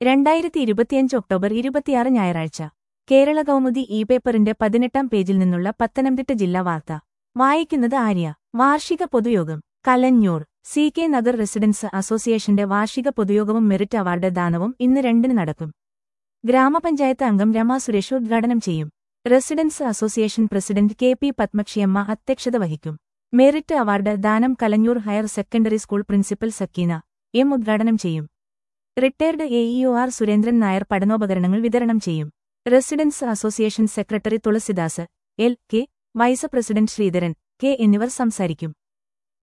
2025 October 26 ഞായറാഴ്ച കേരള കൗമുദി പേപ്പറിന്റെ 18-ാം പേജിൽ നിന്നുള്ള പത്തനംതിട്ട ജില്ലാ വാർത്ത വായിക്കുന്നത് ആര്യ. വാർഷിക പൊതുയോഗം Kalanjoor. C K Nagar residence അസോസിയേഷന്റെ വാർഷിക പൊതുയോഗവും മെറിറ്റ് അവാർഡ് ദാനവും ഇന്ന് 2-ന് നടക്കും. ഗ്രാമപഞ്ചായത്ത് അംഗം രമാ സുരേഷ് ഉദ്ഘാടനം ചെയ്യും. Residence association president K P Padmakshiyamma അധ്യക്ഷത വഹിക്കും. മെറിറ്റ് അവാർഡ് ദാനം Kalanjoor higher secondary school principal Sakeena M ഉദ്ഘാടനം ചെയ്യും. Retired AEO R Surendran Nair പഠനോപകരണങ്ങൾ വിതരണം ചെയ്യും. Residence association secretary Tulasidas L K, vice president Sreedharan K എന്നിവർ സംസാരിക്കും.